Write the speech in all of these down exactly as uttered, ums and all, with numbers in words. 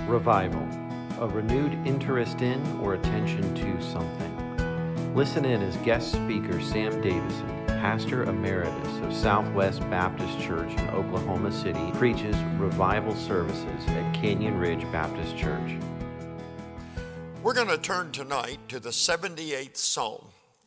Revival, a renewed interest in or attention to something. Listen in as guest speaker Sam Davison, Pastor Emeritus of Southwest Baptist Church in Oklahoma City, preaches revival services at Canyon Ridge Baptist Church. We're going to turn tonight to the seventy-eighth Psalm.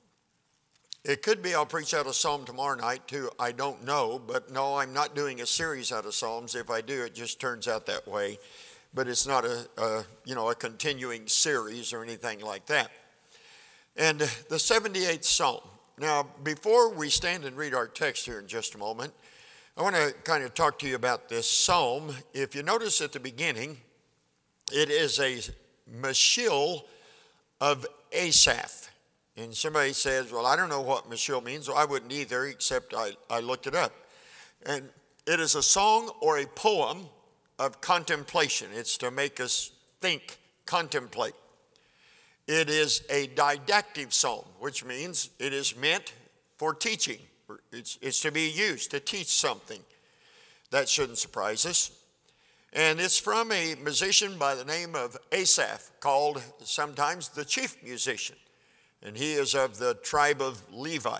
It could be I'll preach out a Psalm tomorrow night too. I don't know, but no, I'm not doing a series out of Psalms. If I do, it just turns out that way. But it's not a, a you know a continuing series or anything like that. And the seventy-eighth Psalm. Now, before we stand and read our text here in just a moment, I want to kind of talk to you about this psalm. If you notice at the beginning, it is a Mashil of Asaph. And somebody says, well, I don't know what Mashil means. Well, I wouldn't either, except I, I looked it up. And it is a song or a poem of contemplation. It's to make us think, contemplate. It is a didactic psalm, which means it is meant for teaching. It's, it's to be used to teach something. That shouldn't surprise us. And it's from a musician by the name of Asaph, called sometimes the chief musician. And he is of the tribe of Levi.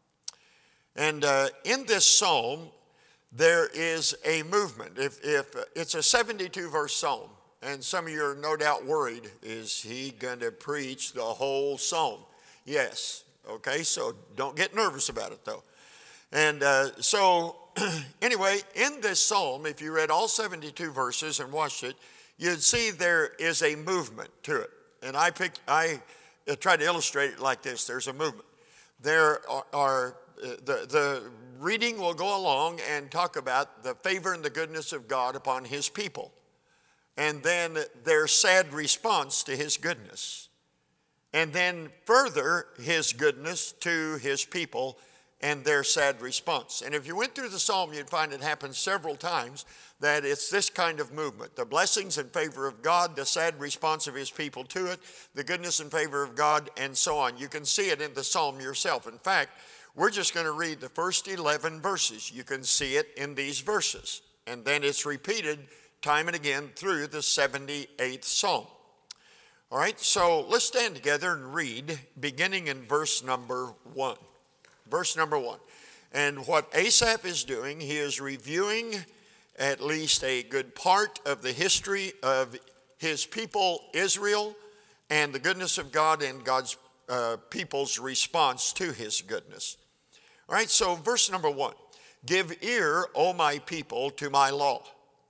And uh, in this psalm, there is a movement. If, if uh, it's a seventy-two verse psalm, and some of you are no doubt worried, is he going to preach the whole psalm? Yes. Okay, so don't get nervous about it though. And uh, so anyway, in this psalm, if you read all seventy-two verses and watched it, you'd see there is a movement to it. And I pick, I try to illustrate it like this. There's a movement. There are, are the, the reading will go along and talk about the favor and the goodness of God upon his people. And then their sad response to his goodness. And then further, his goodness to his people and their sad response. And if you went through the psalm, you'd find it happens several times, that it's this kind of movement. The blessings and favor of God, the sad response of his people to it, the goodness and favor of God, and so on. You can see it in the psalm yourself. In fact, we're just going to read the first eleven verses. You can see it in these verses. And then it's repeated time and again through the seventy-eighth Psalm. All right, so let's stand together and read, beginning in verse number one. Verse number one. And what Asaph is doing, he is reviewing at least a good part of the history of his people, Israel, and the goodness of God and God's uh, people's response to his goodness. All right, so verse number one. Give ear, O my people, to my law.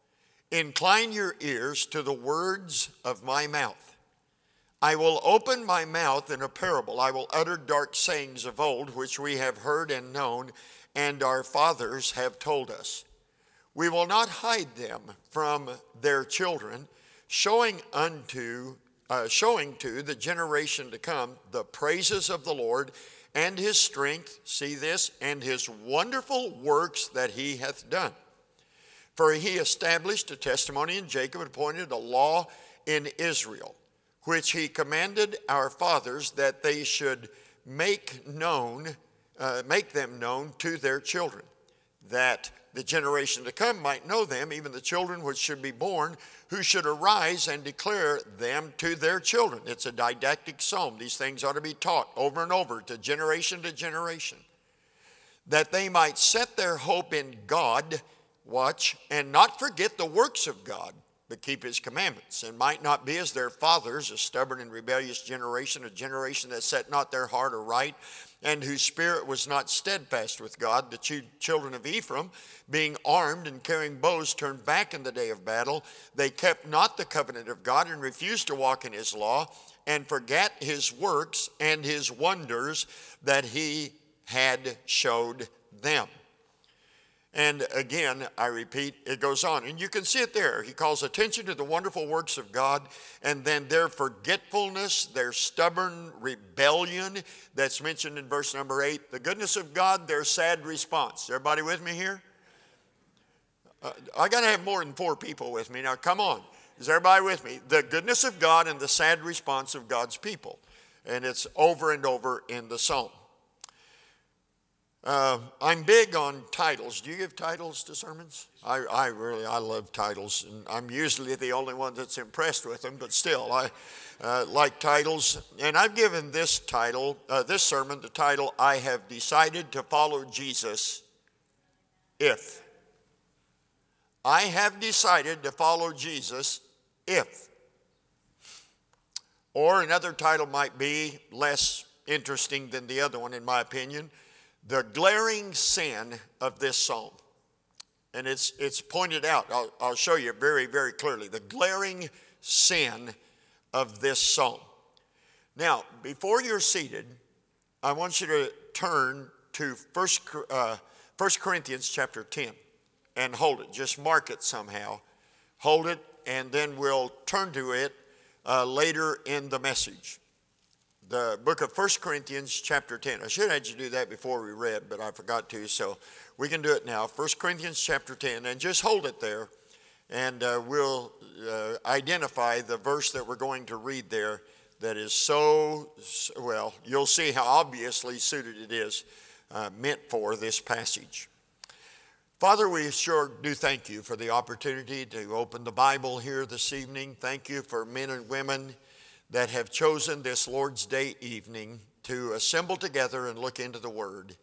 Incline your ears to the words of my mouth. I will open my mouth in a parable. I will utter dark sayings of old, which we have heard and known, and our fathers have told us. We will not hide them from their children, showing unto, uh, showing to the generation to come the praises of the Lord and his strength, see this, and his wonderful works that he hath done. For he established a testimony in Jacob and appointed a law in Israel, which he commanded our fathers that they should make known, uh, make them known to their children, that the generation to come might know them, even the children which should be born, who should arise and declare them to their children. It's a didactic psalm. These things ought to be taught over and over to generation to generation, that they might set their hope in God, watch, and not forget the works of God, but keep his commandments, and might not be as their fathers, a stubborn and rebellious generation, a generation that set not their heart aright, and whose spirit was not steadfast with God. The ch- children of Ephraim, being armed and carrying bows, turned back in the day of battle. They kept not the covenant of God and refused to walk in his law, and forgat his works and his wonders that he had showed them. And again, I repeat, it goes on. And you can see it there. He calls attention to the wonderful works of God, and then their forgetfulness, their stubborn rebellion that's mentioned in verse number eight. The goodness of God, their sad response. Everybody with me here? Uh, I got to have more than four people with me. Now, come on. Is everybody with me? The goodness of God and the sad response of God's people. And it's over and over in the psalm. Uh, I'm big on titles. Do you give titles to sermons? I, I really, I love titles, and I'm usually the only one that's impressed with them, but still, I uh, like titles. And I've given this title, uh, this sermon, the title, I Have Decided to Follow Jesus If. I have decided to follow Jesus if. Or another title might be, less interesting than the other one in my opinion, The Glaring Sin of This Psalm. And it's it's pointed out, I'll, I'll show you very, very clearly, the glaring sin of this psalm. Now, before you're seated, I want you to turn to First uh, First Corinthians chapter ten and hold it. Just mark it somehow. Hold it, and then we'll turn to it uh, later in the message. The book of First Corinthians chapter ten. I should have had you do that before we read, but I forgot to, so we can do it now. First Corinthians chapter ten, and just hold it there, and uh, we'll uh, identify the verse that we're going to read there that is so, well, you'll see how obviously suited it is, uh, meant for this passage. Father, we sure do thank you for the opportunity to open the Bible here this evening. Thank you for men and women that have chosen this Lord's Day evening to assemble together and look into the Word.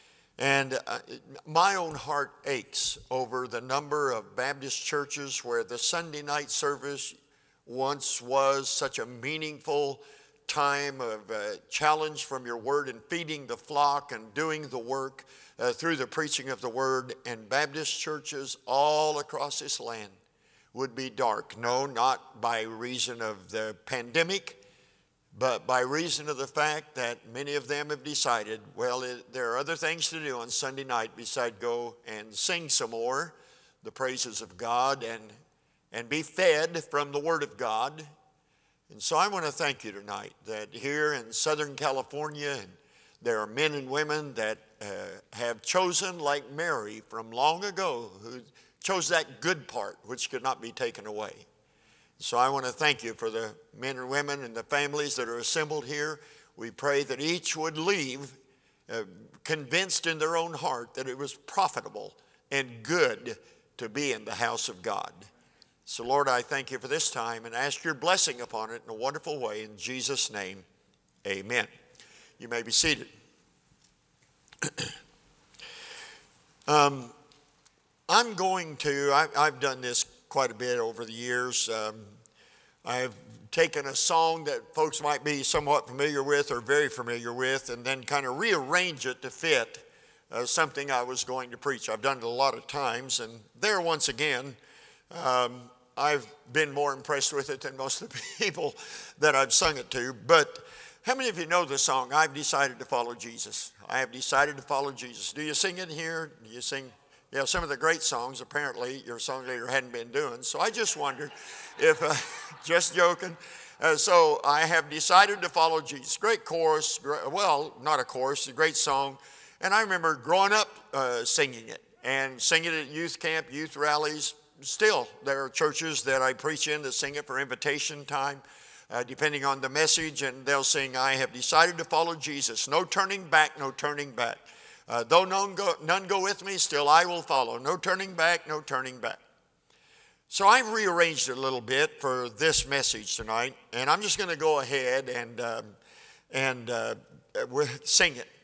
And uh, my own heart aches over the number of Baptist churches where the Sunday night service once was such a meaningful time of uh, challenge from your Word and feeding the flock and doing the work uh, through the preaching of the Word. And Baptist churches all across this land would be dark. No, not by reason of the pandemic, but by reason of the fact that many of them have decided, well, it, there are other things to do on Sunday night besides go and sing some more the praises of God and, and be fed from the Word of God. And so I want to thank you tonight that here in Southern California, and there are men and women that uh, have chosen, like Mary from long ago, who chose that good part which could not be taken away. So I want to thank you for the men and women and the families that are assembled here. We pray that each would leave uh, convinced in their own heart that it was profitable and good to be in the house of God. So Lord, I thank you for this time and ask your blessing upon it in a wonderful way. In Jesus' name, amen. You may be seated. um, I'm going to, I, I've done this quite a bit over the years. Um, I've taken a song that folks might be somewhat familiar with or very familiar with and then kind of rearrange it to fit uh, something I was going to preach. I've done it a lot of times, and there once again, um, I've been more impressed with it than most of the people that I've sung it to. But how many of you know the song, I've Decided to Follow Jesus? I have decided to follow Jesus. Do you sing it here? Do you sing? Yeah, some of the great songs, apparently, your song leader hadn't been doing. So I just wondered if, uh, just joking. Uh, so I have decided to follow Jesus. Great chorus, great, well, not a chorus, a great song. And I remember growing up uh, singing it and singing it at youth camp, youth rallies. Still, there are churches that I preach in that sing it for invitation time, uh, depending on the message. And they'll sing, I have decided to follow Jesus. No turning back, no turning back. Uh, though none go, none go with me, still I will follow. No turning back, no turning back. So I've rearranged it a little bit for this message tonight, and I'm just going to go ahead and um, and uh, sing it.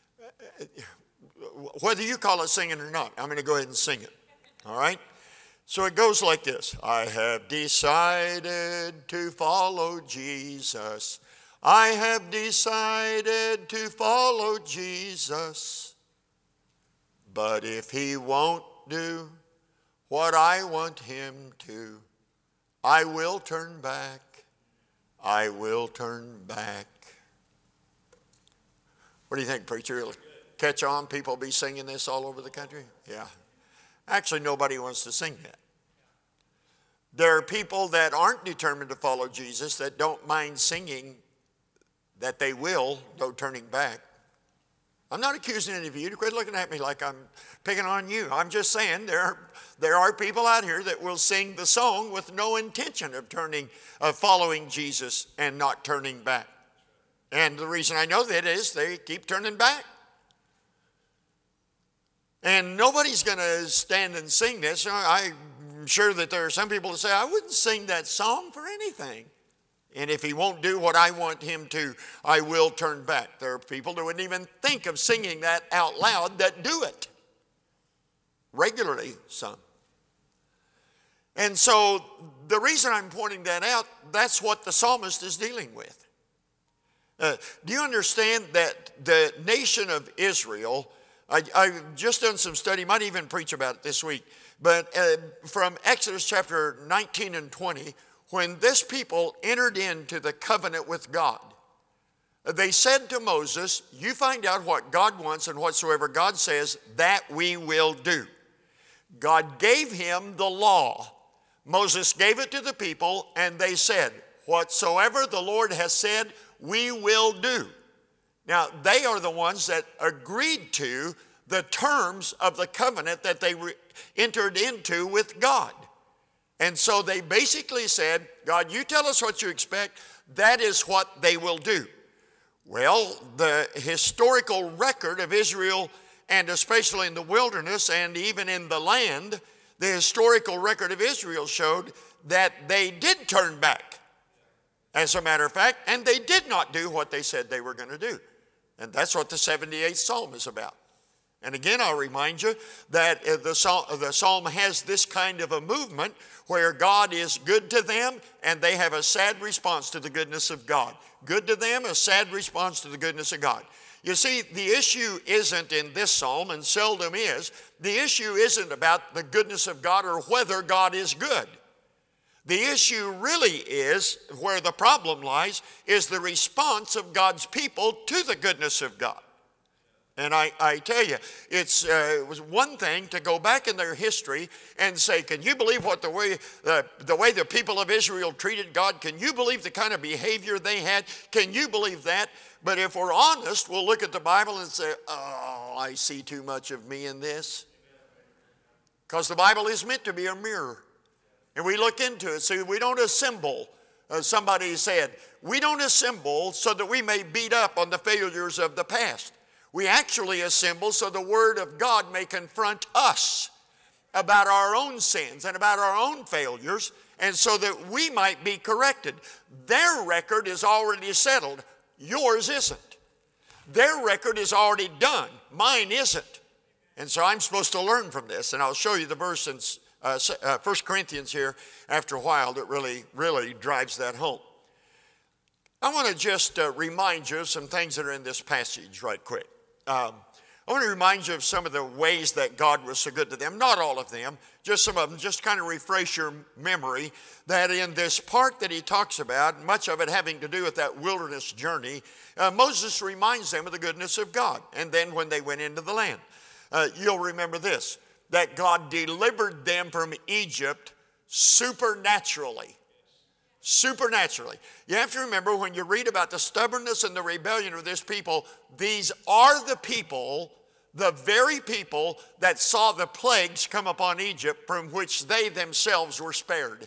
Whether you call it singing or not, I'm going to go ahead and sing it. All right? So it goes like this. I have decided to follow Jesus. I have decided to follow Jesus. But if he won't do what I want him to, I will turn back. I will turn back. What do you think, preacher? It'll catch on? People be singing this all over the country? Yeah. Actually, nobody wants to sing that. There are people that aren't determined to follow Jesus that don't mind singing that they will, no turning back. I'm not accusing any of you to quit looking at me like I'm picking on you. I'm just saying there are, there are people out here that will sing the song with no intention of turning, of following Jesus and not turning back. And the reason I know that is they keep turning back. And nobody's going to stand and sing this. I'm sure that there are some people that say, I wouldn't sing that song for anything. And if he won't do what I want him to, I will turn back. There are people that wouldn't even think of singing that out loud that do it. Regularly, some. And so the reason I'm pointing that out, that's what the psalmist is dealing with. Uh, do you understand that the nation of Israel, I, I've just done some study, might even preach about it this week, but uh, from Exodus chapter nineteen and twenty, when this people entered into the covenant with God, they said to Moses, you find out what God wants, and whatsoever God says, that we will do. God gave him the law. Moses gave it to the people, and they said, whatsoever the Lord has said, we will do. Now, they are the ones that agreed to the terms of the covenant that they re- entered into with God. And so they basically said, God, you tell us what you expect. That is what they will do. Well, the historical record of Israel, and especially in the wilderness and even in the land, the historical record of Israel showed that they did turn back, as a matter of fact, and they did not do what they said they were going to do. And that's what the seventy-eighth Psalm is about. And again, I'll remind you that the psalm, the psalm has this kind of a movement where God is good to them and they have a sad response to the goodness of God. Good to them, a sad response to the goodness of God. You see, the issue isn't in this psalm, and seldom is, the issue isn't about the goodness of God or whether God is good. The issue really is, where the problem lies, is the response of God's people to the goodness of God. And I, I tell you, it's, uh, it was one thing to go back in their history and say, can you believe what the way, uh, the way the people of Israel treated God? Can you believe the kind of behavior they had? Can you believe that? But if we're honest, we'll look at the Bible and say, oh, I see too much of me in this. Because the Bible is meant to be a mirror. And we look into it. See, we don't assemble. Uh, somebody said, we don't assemble so that we may beat up on the failures of the past. We actually assemble so the Word of God may confront us about our own sins and about our own failures, and so that we might be corrected. Their record is already settled. Yours isn't. Their record is already done. Mine isn't. And so I'm supposed to learn from this, and I'll show you the verse in uh, uh, First Corinthians here after a while that really, really drives that home. I want to just uh, remind you of some things that are in this passage right quick. Um, I want to remind you of some of the ways that God was so good to them. Not all of them, just some of them, just kind of refresh your memory that in this part that he talks about, much of it having to do with that wilderness journey, uh, Moses reminds them of the goodness of God. And then when they went into the land, uh, you'll remember this, that God delivered them from Egypt supernaturally. Supernaturally. You have to remember, when you read about the stubbornness and the rebellion of this people, these are the people, the very people that saw the plagues come upon Egypt, from which they themselves were spared.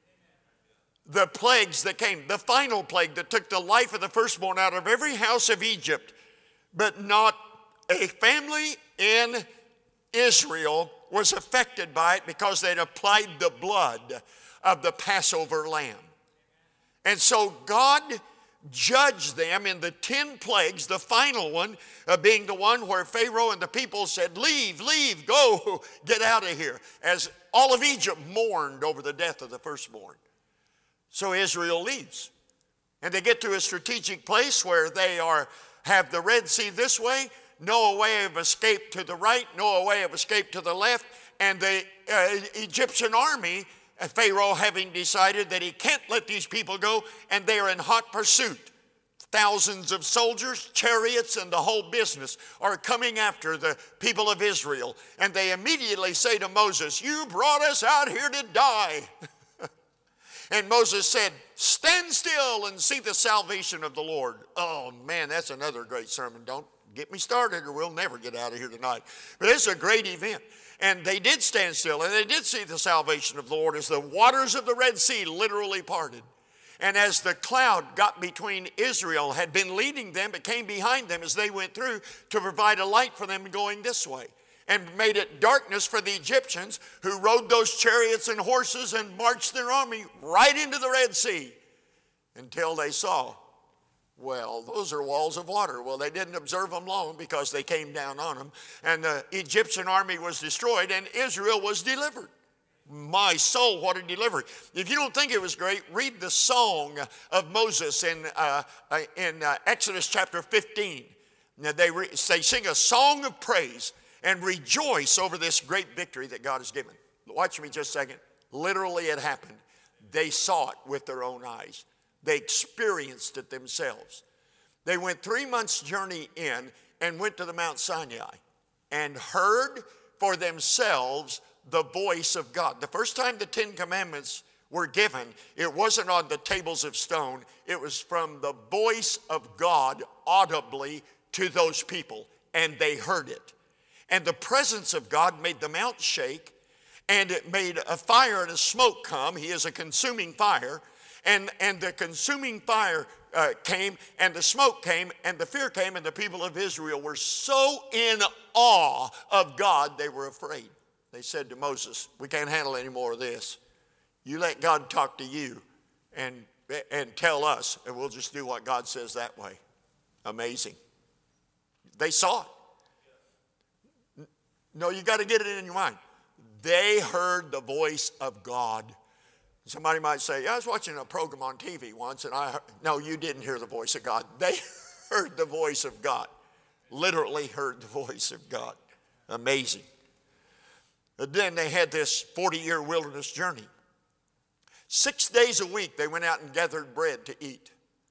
The plagues that came, the final plague that took the life of the firstborn out of every house of Egypt, but not a family in Israel was affected by it because they'd applied the blood of the Passover lamb. And so God judged them in the ten plagues, the final one uh, being the one where Pharaoh and the people said, leave, leave, go, get out of here, as all of Egypt mourned over the death of the firstborn. So Israel leaves. And they get to a strategic place where they are have the Red Sea this way, no way of escape to the right, no way of escape to the left, and the uh, Egyptian army, Pharaoh having decided that he can't let these people go, and they are in hot pursuit. Thousands of soldiers, chariots, and the whole business are coming after the people of Israel. And they immediately say to Moses, you brought us out here to die. And Moses said, stand still and see the salvation of the Lord. Oh man, that's another great sermon. Don't get me started or we'll never get out of here tonight. But it's a great event. And they did stand still, and they did see the salvation of the Lord as the waters of the Red Sea literally parted. And as the cloud got between Israel, had been leading them, but came behind them as they went through to provide a light for them going this way. and made it darkness for the Egyptians, who rode those chariots and horses and marched their army right into the Red Sea until they saw, well, those are walls of water. Well, they didn't observe them long because they came down on them, and the Egyptian army was destroyed and Israel was delivered. My soul, what a delivery. If you don't think it was great, read the song of Moses in, uh, in uh, Exodus chapter fifteen. Now they, re- they sing a song of praise and rejoice over this great victory that God has given. Watch me just a second. Literally it happened. They saw it with their own eyes. They experienced it themselves. They went three months' journey in and went to the Mount Sinai and heard for themselves the voice of God. The first time the Ten Commandments were given, it wasn't on the tables of stone. It was from the voice of God audibly to those people, and they heard it. And the presence of God made the mount shake, and it made a fire and a smoke come. He is a consuming fire. And, and the consuming fire uh, came, and the smoke came, and the fear came, and the people of Israel were so in awe of God, they were afraid. They said to Moses, we can't handle any more of this. You let God talk to you and, and tell us, and we'll just do what God says that way. Amazing. They saw it. No, you got to get it in your mind. They heard the voice of God. Somebody might say, yeah, I was watching a program on T V once, and I heard. No, you didn't hear the voice of God. They heard the voice of God. Literally heard the voice of God. Amazing. But then they had this forty-year wilderness journey. Six days a week they went out and gathered bread to eat.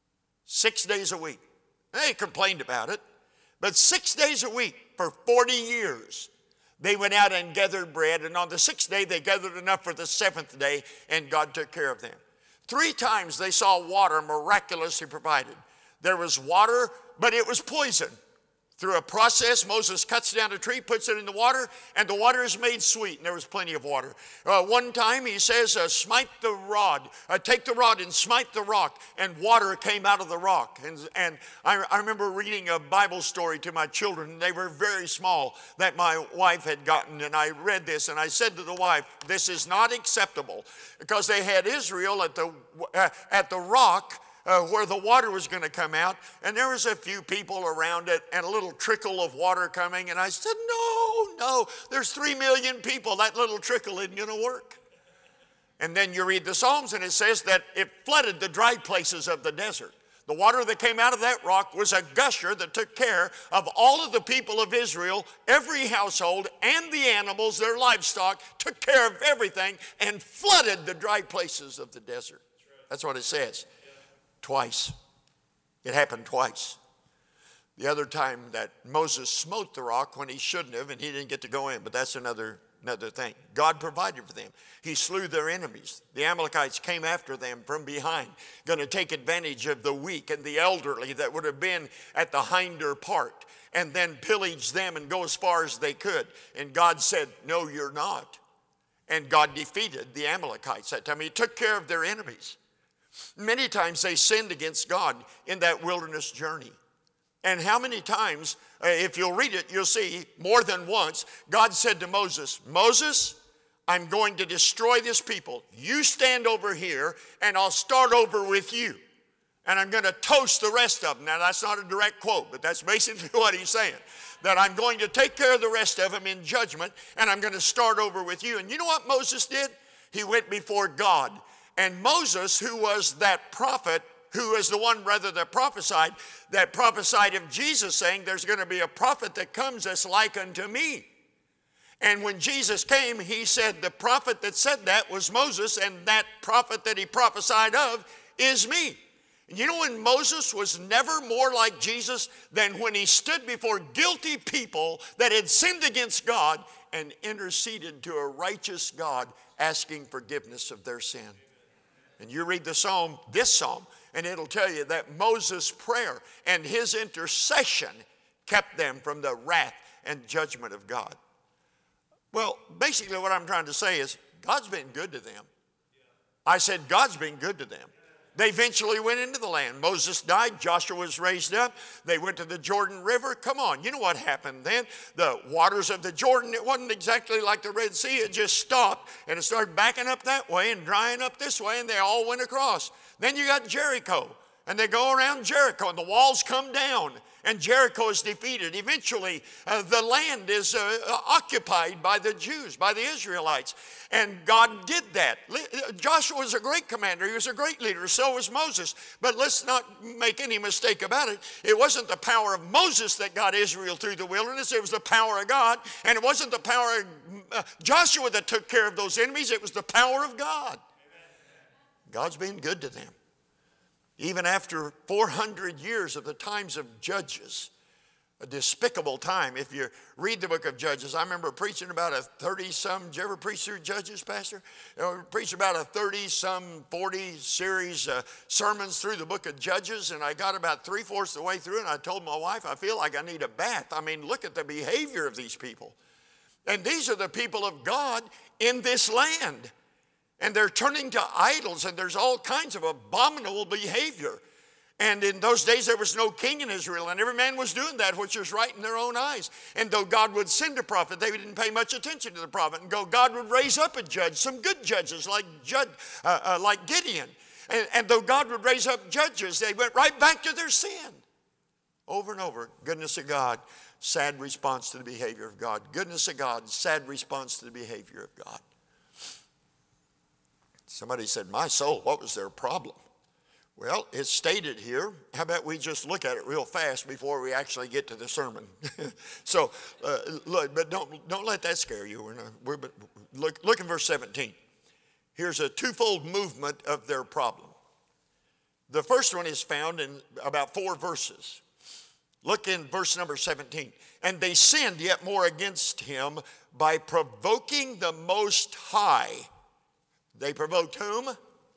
Six days a week. They complained about it. But six days a week for forty years, they went out and gathered bread. And on the sixth day, they gathered enough for the seventh day, and God took care of them. Three times they saw water miraculously provided. There was water, but it was poison. Through a process, Moses cuts down a tree, puts it in the water, and the water is made sweet, and there was plenty of water. Uh, one time he says, uh, smite the rod, uh, take the rod and smite the rock, and water came out of the rock. And, and I, I remember reading a Bible story to my children, and they were very small, that my wife had gotten, and I read this, and I said to the wife, this is not acceptable, because they had Israel at the, uh, at the rock, Uh, where the water was going to come out, and there was a few people around it and a little trickle of water coming, and I said, no, no, there's three million people. That little trickle isn't going to work. And then you read the Psalms, and it says that it flooded the dry places of the desert. The water that came out of that rock was a gusher that took care of all of the people of Israel, every household, and the animals, their livestock, took care of everything and flooded the dry places of the desert. That's what it says. Twice. It happened twice. The other time that Moses smote the rock when he shouldn't have, and he didn't get to go in, but that's another, another thing. God provided for them. He slew their enemies. The Amalekites came after them from behind, going to take advantage of the weak and the elderly that would have been at the hinder part, and then pillage them and go as far as they could. And God said, no, you're not. And God defeated the Amalekites that time. He took care of their enemies. Many times they sinned against God in that wilderness journey. And how many times, uh, if you'll read it, you'll see more than once, God said to Moses, Moses, I'm going to destroy this people. You stand over here, and I'll start over with you. And I'm going to toast the rest of them. Now, that's not a direct quote, but that's basically what he's saying. That I'm going to take care of the rest of them in judgment, and I'm going to start over with you. And you know what Moses did? He went before God. And Moses, who was that prophet, who was the one rather that prophesied, that prophesied of Jesus, saying there's going to be a prophet that comes that's like unto me. And when Jesus came, he said the prophet that said that was Moses, and that prophet that he prophesied of is me. And you know when Moses was never more like Jesus than when he stood before guilty people that had sinned against God and interceded to a righteous God asking forgiveness of their sin. And you read the psalm, this psalm, and it'll tell you that Moses' prayer and his intercession kept them from the wrath and judgment of God. Well, basically what I'm trying to say is God's been good to them. I said God's been good to them. They eventually went into the land. Moses died. Joshua was raised up. They went to the Jordan River. Come on, you know what happened then? The waters of the Jordan, it wasn't exactly like the Red Sea. It just stopped, and it started backing up that way and drying up this way, and they all went across. Then you got Jericho, and they go around Jericho, and the walls come down, and Jericho is defeated. Eventually, uh, the land is uh, occupied by the Jews, by the Israelites. And God did that. Joshua was a great commander. He was a great leader. So was Moses. But let's not make any mistake about it. It wasn't the power of Moses that got Israel through the wilderness. It was the power of God. And it wasn't the power of uh, Joshua that took care of those enemies. It was the power of God. God's been good to them. Even after four hundred years of the times of Judges, a despicable time. If you read the book of Judges, I remember preaching about a thirty-some, did you ever preach through Judges, Pastor? You know, preached about a thirty-some, forty series uh, sermons through the book of Judges, and I got about three-fourths of the way through, and I told my wife, I feel like I need a bath. I mean, look at the behavior of these people. And these are the people of God in this land. And they're turning to idols, and there's all kinds of abominable behavior. And in those days, there was no king in Israel, and every man was doing that which was right in their own eyes. And though God would send a prophet, they didn't pay much attention to the prophet. And go, God would raise up a judge, some good judges like, judge, uh, uh, like Gideon. And, and though God would raise up judges, they went right back to their sin. Over and over, goodness of God, sad response to the behavior of God. Goodness of God, sad response to the behavior of God. Somebody said, my soul, what was their problem? Well, it's stated here. How about we just look at it real fast before we actually get to the sermon? so, uh, look, but don't, don't let that scare you. We're not, we're, look, look in verse seventeen. Here's a twofold movement of their problem. The first one is found in about four verses. Look in verse number seventeen. And they sinned yet more against him by provoking the Most High. They provoked whom?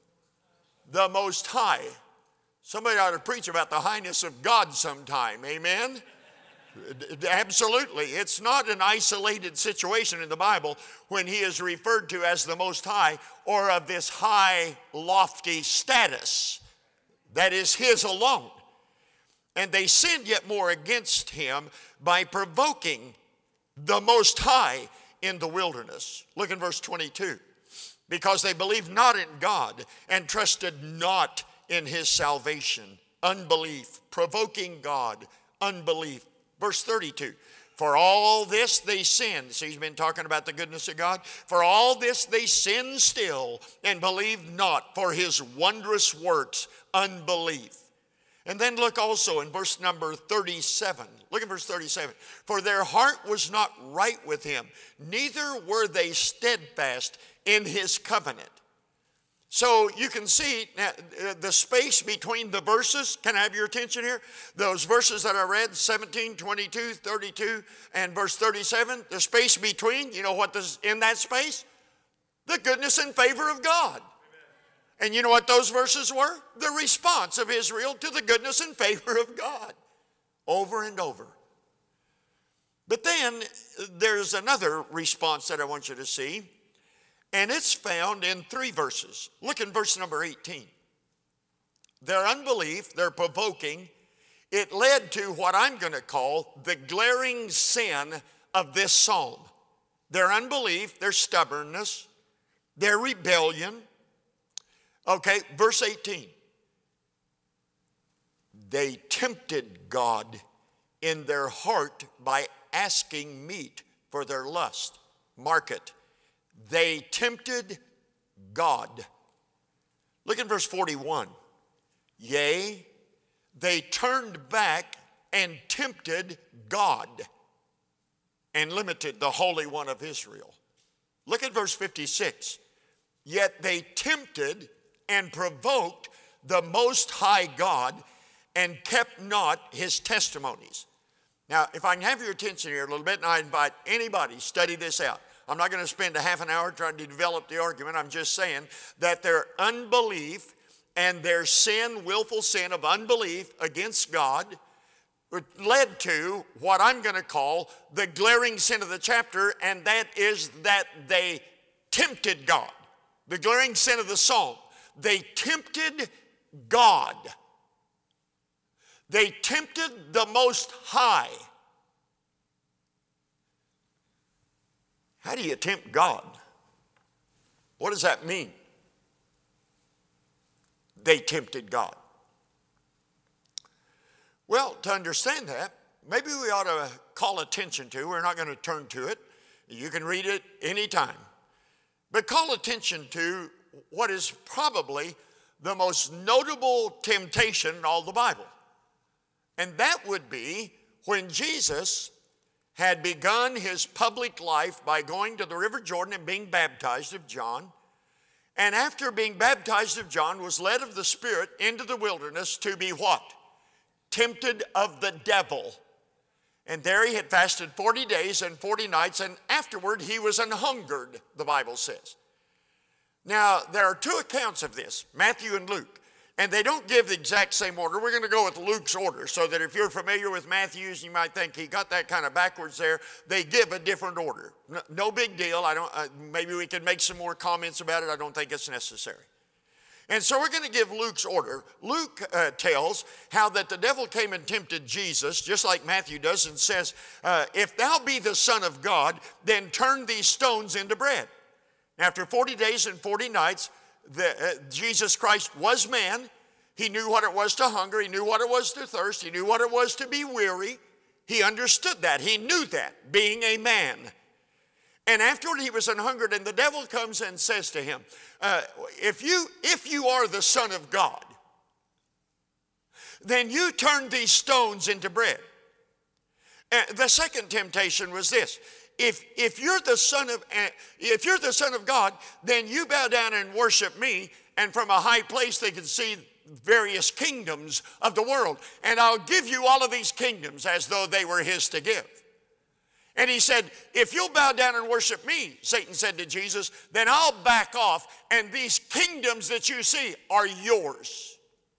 The Most High. Somebody ought to preach about the highness of God sometime. Amen? Absolutely. It's not an isolated situation in the Bible when he is referred to as the Most High or of this high, lofty status that is his alone. And they sinned yet more against him by provoking the Most High in the wilderness. Look in verse twenty-two. Because they believed not in God and trusted not in his salvation. Unbelief, provoking God, unbelief. Verse thirty-two. For all this they sinned. See, he's been talking about the goodness of God. For all this they sinned still and believed not for his wondrous works, unbelief. And then look also in verse number thirty-seven. Look at verse thirty-seven. For their heart was not right with him, neither were they steadfast in his covenant. So you can see the space between the verses. Can I have your attention here? Those verses that I read, seventeen, twenty-two, thirty-two, and verse thirty-seven, the space between, you know what is in that space? The goodness and favor of God. And you know what those verses were? The response of Israel to the goodness and favor of God. Over and over. But then there's another response that I want you to see. And it's found in three verses. Look in verse number eighteen. Their unbelief, their provoking, it led to what I'm going to call the glaring sin of this psalm. Their unbelief, their stubbornness, their rebellion. Okay, verse eighteen. They tempted God in their heart by asking meat for their lust. Mark it. They tempted God. Look at verse forty-one. Yea, they turned back and tempted God and limited the Holy One of Israel. Look at verse fifty-six. Yet they tempted and provoked the Most High God and kept not his testimonies. Now, if I can have your attention here a little bit, and I invite anybody, study this out. I'm not going to spend a half an hour trying to develop the argument. I'm just saying that their unbelief and their sin, willful sin of unbelief against God, led to what I'm going to call the glaring sin of the chapter, and that is that they tempted God. The glaring sin of the psalm. They tempted God. They tempted the Most High. How do you tempt God? What does that mean? They tempted God. Well, to understand that, maybe we ought to call attention to, we're not going to turn to it. You can read it anytime. But call attention to what is probably the most notable temptation in all the Bible. And that would be when Jesus had begun his public life by going to the River Jordan and being baptized of John. And after being baptized of John, was led of the Spirit into the wilderness to be what? Tempted of the devil. And there he had fasted forty days and forty nights, and afterward he was an hungered, the Bible says. Now, there are two accounts of this, Matthew and Luke, and they don't give the exact same order. We're going to go with Luke's order, so that if you're familiar with Matthew's, you might think he got that kind of backwards there. They give a different order. No, no big deal. I don't. Uh, maybe we can make some more comments about it. I don't think it's necessary. And so we're going to give Luke's order. Luke uh, tells how that the devil came and tempted Jesus, just like Matthew does, and says, uh, if thou be the Son of God, then turn these stones into bread. After forty days and forty nights, the, uh, Jesus Christ was man. He knew what it was to hunger. He knew what it was to thirst. He knew what it was to be weary. He understood that. He knew that, being a man. And afterward he was an hungered, and the devil comes and says to him, uh, if you, if you are the Son of God, then you turn these stones into bread. Uh, the second temptation was this. If, if you're the son of, uh, if you're the Son of God, then you bow down and worship me, and from a high place they can see various kingdoms of the world. And I'll give you all of these kingdoms as though they were his to give. And he said, if you'll bow down and worship me, Satan said to Jesus, then I'll back off, and these kingdoms that you see are yours.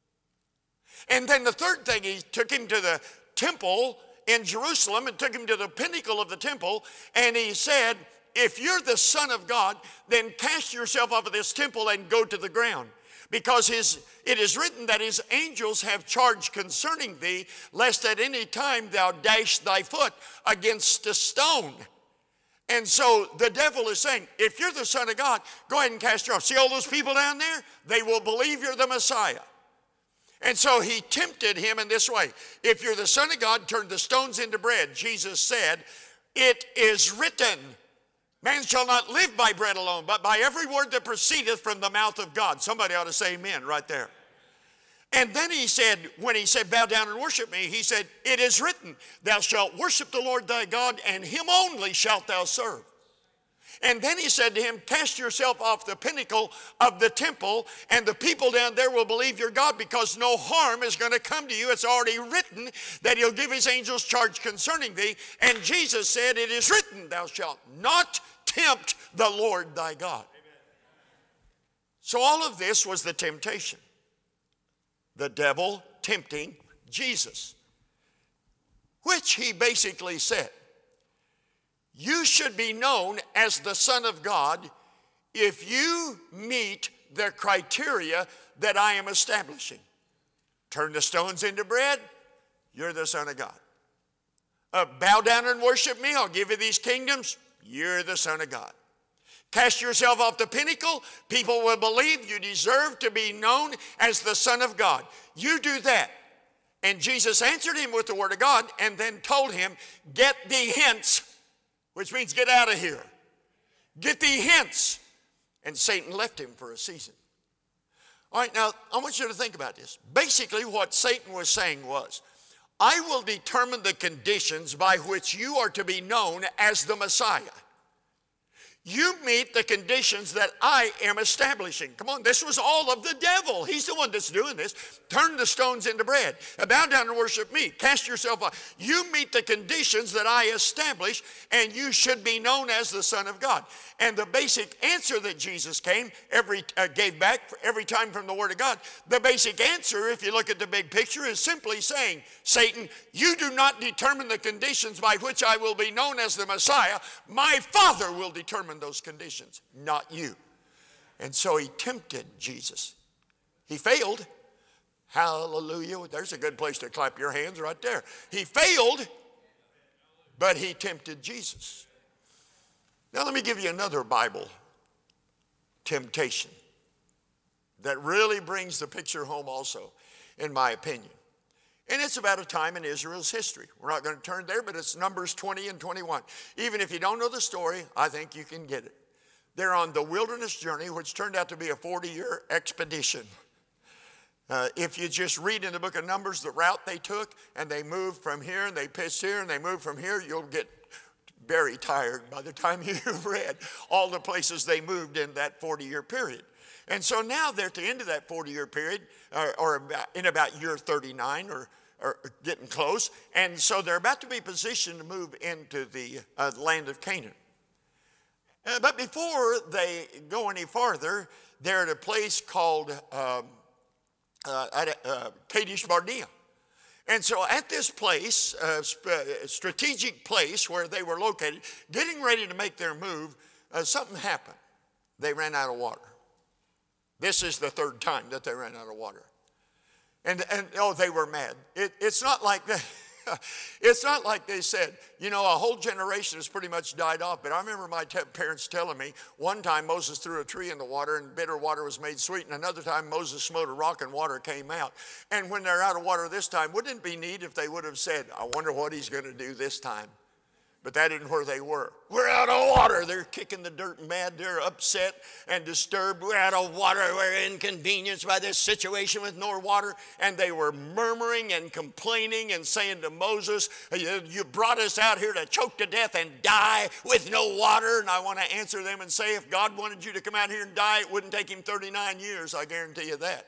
And then the third thing, he took him to the temple in Jerusalem and took him to the pinnacle of the temple, and he said, if you're the Son of God, then cast yourself off of this temple and go to the ground. Because his, it is written that his angels have charge concerning thee, lest at any time thou dash thy foot against a stone. And so the devil is saying, if you're the Son of God, go ahead and cast yourself. See all those people down there? They will believe you're the Messiah. And so he tempted him in this way. If you're the Son of God, turn the stones into bread. Jesus said, it is written, man shall not live by bread alone, but by every word that proceedeth from the mouth of God. Somebody ought to say amen right there. And then he said, when he said, bow down and worship me, he said, it is written, thou shalt worship the Lord thy God, and him only shalt thou serve. And then he said to him, cast yourself off the pinnacle of the temple, and the people down there will believe your God, because no harm is going to come to you. It's already written that he'll give his angels charge concerning thee. And Jesus said, it is written, thou shalt not tempt the Lord thy God. Amen. So all of this was the temptation. The devil tempting Jesus, which he basically said, you should be known as the Son of God if you meet the criteria that I am establishing. Turn the stones into bread, you're the Son of God. Uh, bow down and worship me, I'll give you these kingdoms, you're the Son of God. Cast yourself off the pinnacle, people will believe you deserve to be known as the Son of God. You do that. And Jesus answered him with the word of God and then told him, get thee hence. Which means get out of here. Get thee hence. And Satan left him for a season. All right, now I want you to think about this. Basically what Satan was saying was, I will determine the conditions by which you are to be known as the Messiah. You meet the conditions that I am establishing. Come on, this was all of the devil. He's the one that's doing this. Turn the stones into bread. Bow down and worship me. Cast yourself off. You meet the conditions that I establish, and you should be known as the Son of God. And the basic answer that Jesus came, every uh, gave back every time from the Word of God, the basic answer, if you look at the big picture, is simply saying, Satan, you do not determine the conditions by which I will be known as the Messiah. My Father will determine those conditions, not you. And so he tempted Jesus. He failed, Hallelujah. There's a good place to clap your hands right there. He failed, but he tempted Jesus. Now let me give you another Bible temptation that really brings the picture home also, in my opinion. And it's about a time in Israel's history. We're not going to turn there, but it's Numbers twenty and twenty-one. Even if you don't know the story, I think you can get it. They're on the wilderness journey, which turned out to be a forty-year expedition. Uh, if you just read in the book of Numbers the route they took, and they moved from here, and they pitched here, and they moved from here, you'll get very tired by the time you've read all the places they moved in that forty-year period. And so now they're at the end of that forty-year period, or, or about, in about year thirty-nine, or, or getting close. And so they're about to be positioned to move into the uh, land of Canaan. Uh, but before they go any farther, they're at a place called um, uh, at, uh, Kadesh Barnea. And so at this place, uh, strategic place where they were located, getting ready to make their move, uh, something happened. They ran out of water. This is the third time that they ran out of water. And, and oh, they were mad. It, it's not like that. It's not like they said, you know, a whole generation has pretty much died off. But I remember my te- parents telling me one time Moses threw a tree in the water and bitter water was made sweet. And another time Moses smote a rock and water came out. And when they're out of water this time, wouldn't it be neat if they would have said, I wonder what he's going to do this time? But that isn't where they were. We're out of water. They're kicking the dirt mad. They're upset and disturbed. We're out of water. We're inconvenienced by this situation with no water. And they were murmuring and complaining and saying to Moses, you, you brought us out here to choke to death and die with no water. And I want to answer them and say, if God wanted you to come out here and die, it wouldn't take him thirty-nine years. I guarantee you that.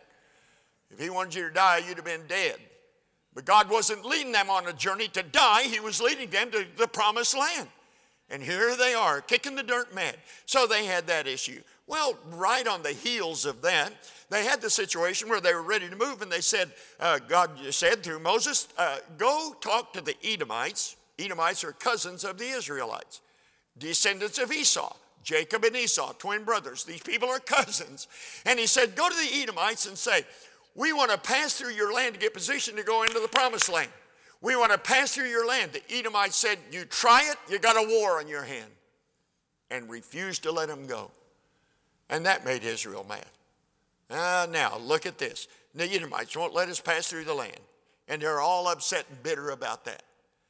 If he wanted you to die, you'd have been dead. But God wasn't leading them on a journey to die. He was leading them to the promised land. And here they are, kicking the dirt mad. So they had that issue. Well, right on the heels of that, they had the situation where they were ready to move. And they said, uh, God said through Moses, uh, go talk to the Edomites. Edomites are cousins of the Israelites, descendants of Esau. Jacob and Esau, twin brothers. These people are cousins. And he said, go to the Edomites and say, we want to pass through your land to get positioned to go into the promised land. We want to pass through your land. The Edomites said, you try it, you got a war on your hand. And refused to let them go. And that made Israel mad. Uh, now, look at this. The Edomites won't let us pass through the land. And they're all upset and bitter about that.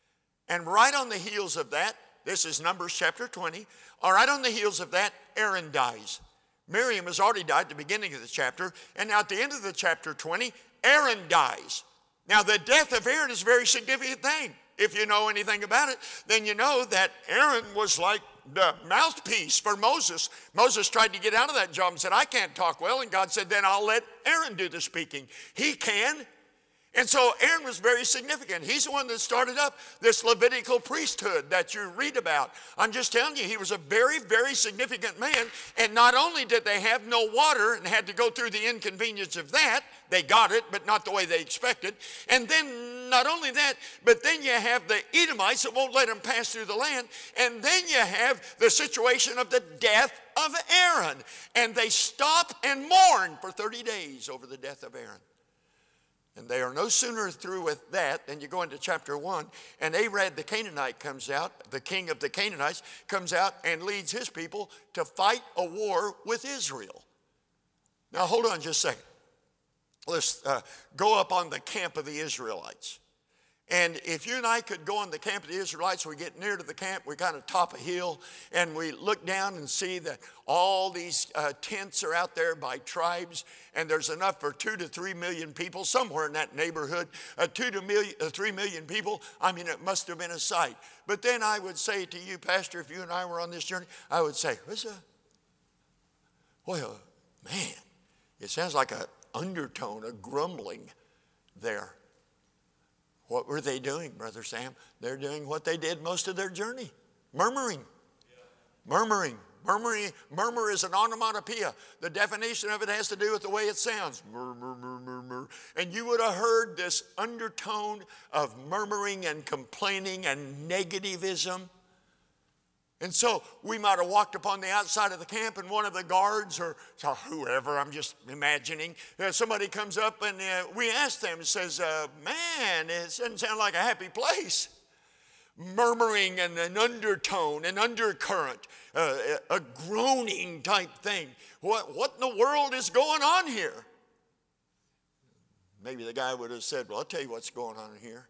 And right on the heels of that, this is Numbers chapter twenty, all right on the heels of that, Aaron dies. Miriam has already died at the beginning of the chapter, and now at the end of the chapter twenty, Aaron dies. Now the death of Aaron is a very significant thing. If you know anything about it, then you know that Aaron was like the mouthpiece for Moses. Moses tried to get out of that job and said, I can't talk well, and God said, then I'll let Aaron do the speaking. He can. And so Aaron was very significant. He's the one that started up this Levitical priesthood that you read about. I'm just telling you, he was a very, very significant man. And not only did they have no water and had to go through the inconvenience of that, they got it, but not the way they expected. And then not only that, but then you have the Edomites that won't let them pass through the land. And then you have the situation of the death of Aaron. And they stop and mourn for thirty days over the death of Aaron. And they are no sooner through with that than you go into chapter one, and Arad the Canaanite comes out, the king of the Canaanites, comes out and leads his people to fight a war with Israel. Now hold on just a second. Let's uh, go up on the camp of the Israelites. And if you and I could go on the camp of the Israelites, we get near to the camp, we kind of top a hill, and we look down and see that all these uh, tents are out there by tribes, and there's enough for two to three million people, somewhere in that neighborhood, uh, two to million, uh, three million people. I mean, it must have been a sight. But then I would say to you, Pastor, if you and I were on this journey, I would say, what's that? Well, man, it sounds like an undertone, a grumbling there. What were they doing, Brother Sam? They're doing what they did most of their journey. Murmuring. Yeah. Murmuring. Murmuring. Murmur is an onomatopoeia. The definition of it has to do with the way it sounds. Murmur, murmur, murmur. And you would have heard this undertone of murmuring and complaining and negativism. And so we might have walked upon the outside of the camp, and one of the guards or whoever, I'm just imagining, uh, somebody comes up and uh, we ask them and says, uh, man, it doesn't sound like a happy place. Murmuring and an undertone, an undercurrent, uh, a groaning type thing. What, what in the world is going on here? Maybe the guy would have said, well, I'll tell you what's going on here.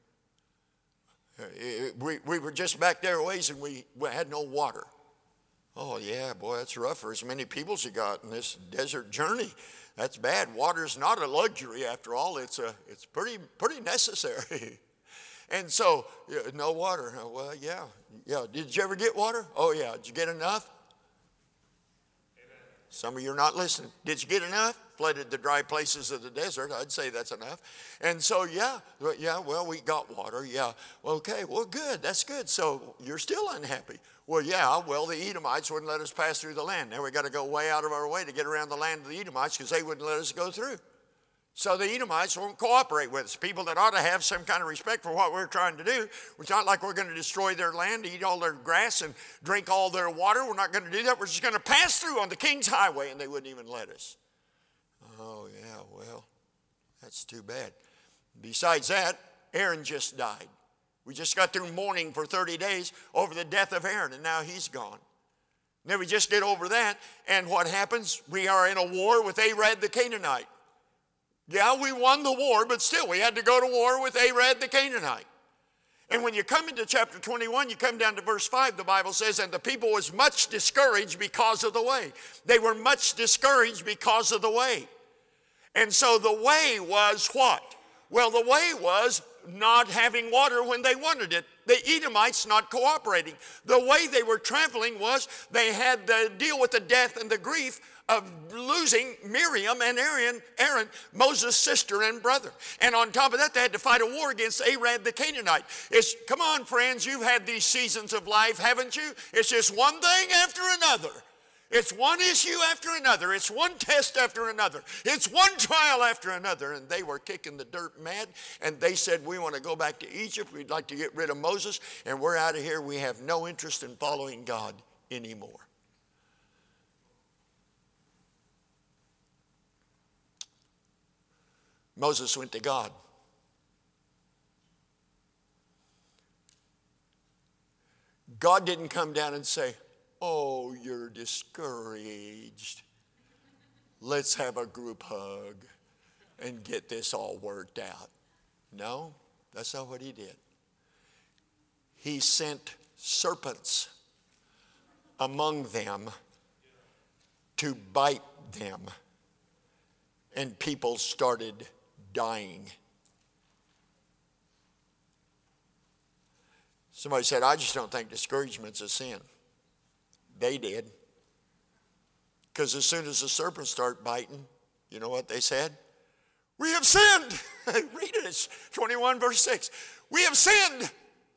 We, we were just back there a ways and we, we had no water. Oh, yeah, boy, that's rough for as many people as you got in this desert journey. That's bad. Water's not a luxury after all. It's, a, it's pretty, pretty necessary. And so, yeah, no water. Well, yeah. yeah. Did you ever get water? Oh, yeah. Did you get enough? Amen. Some of you are not listening. Did you get enough? Flooded the dry places of the desert. I'd say that's enough. And so, yeah, yeah, well, we got water. Yeah, okay, well, good. That's good. So you're still unhappy. Well, yeah, well, the Edomites wouldn't let us pass through the land. Now we got to go way out of our way to get around the land of the Edomites because they wouldn't let us go through. So the Edomites won't cooperate with us. People that ought to have some kind of respect for what we're trying to do. It's not like we're going to destroy their land, eat all their grass, and drink all their water. We're not going to do that. We're just going to pass through on the King's Highway, and they wouldn't even let us. Oh, yeah, well, that's too bad. Besides that, Aaron just died. We just got through mourning for thirty days over the death of Aaron, and now he's gone. Then we just get over that, and what happens? We are in a war with Arad the Canaanite. Yeah, we won the war, but still we had to go to war with Arad the Canaanite. And when you come into chapter twenty-one, you come down to verse five, the Bible says, and the people was much discouraged because of the way. They were much discouraged because of the way. And so the way was what? Well, the way was not having water when they wanted it. The Edomites not cooperating. The way they were traveling was they had to deal with the death and the grief of losing Miriam and Aaron, Aaron, Moses' sister and brother. And on top of that, they had to fight a war against Arad the Canaanite. It's, come on, friends, you've had these seasons of life, haven't you? It's just one thing after another. It's one issue after another. It's one test after another. It's one trial after another. And they were kicking the dirt mad. And they said, we want to go back to Egypt. We'd like to get rid of Moses. And we're out of here. We have no interest in following God anymore. Moses went to God. God didn't come down and say, oh, you're discouraged. Let's have a group hug and get this all worked out. No, that's not what he did. He sent serpents among them to bite them, and people started dying. Somebody said, I just don't think discouragement's a sin. They did. Because as soon as the serpents start biting, you know what they said? We have sinned. Read it, it's twenty-one verse six. We have sinned.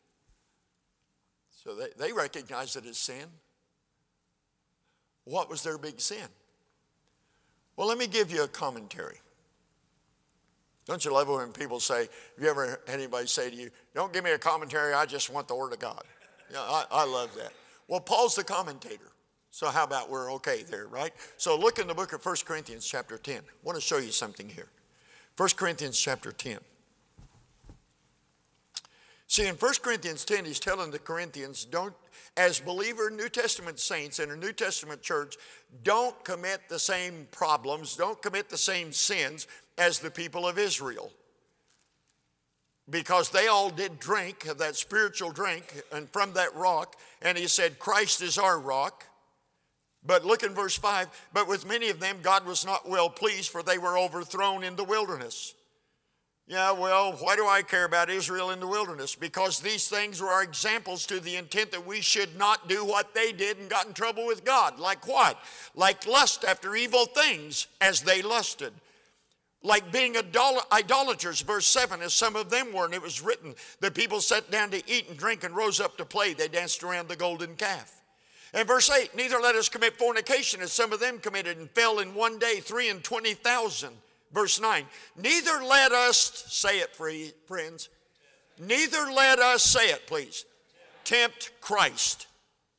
So they, they recognized it as sin. What was their big sin? Well, let me give you a commentary. Don't you love it when people say, have you ever had anybody say to you, don't give me a commentary, I just want the Word of God. Yeah, I, I love that. Well, Paul's the commentator. So how about we're okay there, right? So look in the book of First Corinthians chapter ten. I want to show you something here. First Corinthians chapter ten. See, in First Corinthians ten, he's telling the Corinthians, don't, as believer New Testament saints in a New Testament church, don't commit the same problems, don't commit the same sins as the people of Israel. Because they all did drink of that spiritual drink and from that rock. And he said, Christ is our rock. But look in verse five. But with many of them God was not well pleased, for they were overthrown in the wilderness. Yeah, well, why do I care about Israel in the wilderness? Because these things were our examples to the intent that we should not do what they did and got in trouble with God. Like what? Like lust after evil things as they lusted. Like being idolaters, verse seven, as some of them were, and it was written, the people sat down to eat and drink and rose up to play. They danced around the golden calf. And verse eight, neither let us commit fornication, as some of them committed and fell in one day, three and twenty thousand. Verse nine, neither let us, say it, friends, neither let us, say it please, tempt Christ.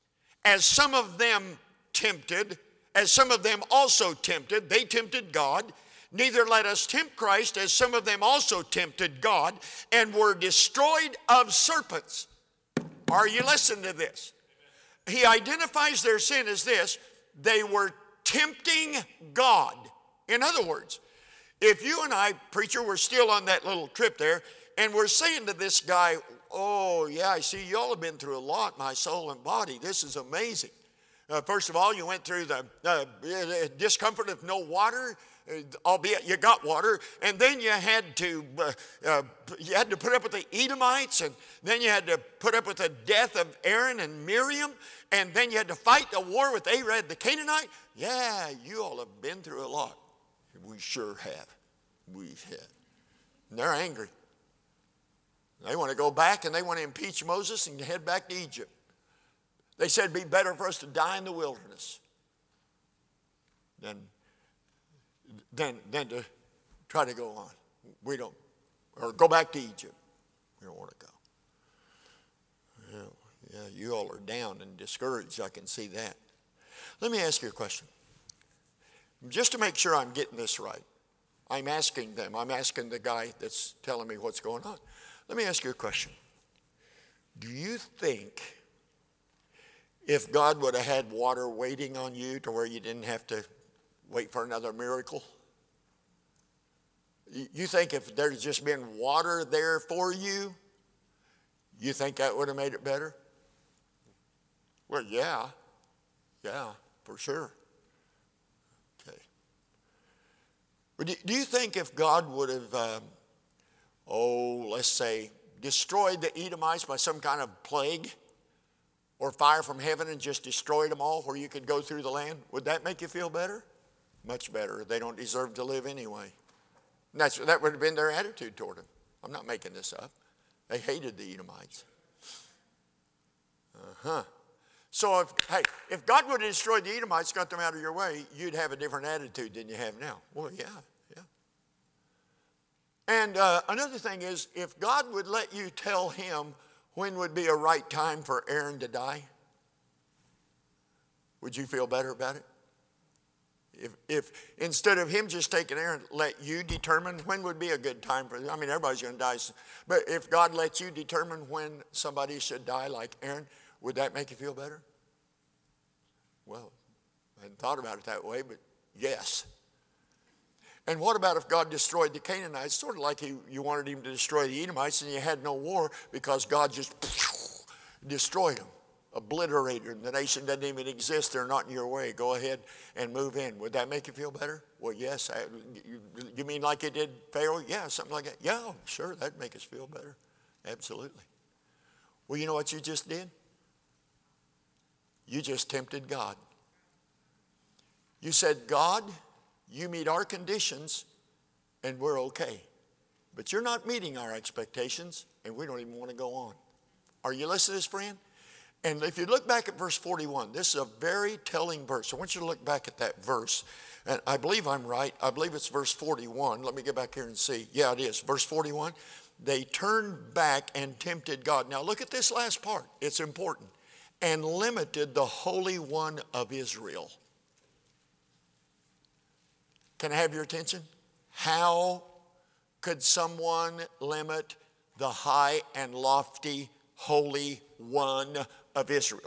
as some of them tempted, as some of them also tempted, they tempted God. Neither let us tempt Christ, as some of them also tempted God, and were destroyed of serpents. Are you listening to this? He identifies their sin as this: they were tempting God. In other words, if you and I, preacher, were still on that little trip there, and we're saying to this guy, oh, yeah, I see y'all have been through a lot, my soul and body. This is amazing. Uh, first of all, you went through the uh, discomfort of no water, uh, albeit you got water, and then you had to uh, uh, you had to put up with the Edomites, and then you had to put up with the death of Aaron and Miriam, and then you had to fight a war with Arad the Canaanite. Yeah, you all have been through a lot. We sure have. We have. And they're angry. They want to go back and they want to impeach Moses and head back to Egypt. They said it'd be better for us to die in the wilderness than, than, than to try to go on. We don't, or go back to Egypt. We don't want to go. Well, yeah, you all are down and discouraged. I can see that. Let me ask you a question. Just to make sure I'm getting this right. I'm asking them. I'm asking the guy that's telling me what's going on. Let me ask you a question. Do you think if God would have had water waiting on you to where you didn't have to wait for another miracle? You think if there's just been water there for you, you think that would have made it better? Well, yeah. Yeah, for sure. Okay. But do you think if God would have, um, oh, let's say, destroyed the Edomites by some kind of plague or fire from heaven and just destroyed them all where you could go through the land, would that make you feel better? Much better. They don't deserve to live anyway. And that's, that would have been their attitude toward him. I'm not making this up. They hated the Edomites. Uh-huh. So, if, hey, if God would have destroyed the Edomites, got them out of your way, you'd have a different attitude than you have now. Well, yeah, yeah. And uh, another thing is, if God would let you tell him when would be a right time for Aaron to die, would you feel better about it? If, if instead of him just taking Aaron, let you determine when would be a good time for, I mean, everybody's going to die. But if God lets you determine when somebody should die like Aaron, would that make you feel better? Well, I hadn't thought about it that way, but yes. And what about if God destroyed the Canaanites? Sort of like he, you wanted him to destroy the Edomites and you had no war because God just destroyed them, obliterated them. The nation doesn't even exist. They're not in your way. Go ahead and move in. Would that make you feel better? Well, yes. I, you, you mean like it did Pharaoh? Yeah, something like that. Yeah, sure, that'd make us feel better. Absolutely. Well, you know what you just did? You just tempted God. You said, God, you meet our conditions and we're okay. But you're not meeting our expectations and we don't even want to go on. Are you listening to this, friend? And if you look back at verse forty-one, this is a very telling verse. I want you to look back at that verse. And I believe I'm right. I believe it's verse forty-one. Let me get back here and see. Yeah, it is. Verse forty-one. They turned back and tempted God. Now look at this last part. It's important. And limited the Holy One of Israel. Can I have your attention? How could someone limit the high and lofty Holy One of Israel?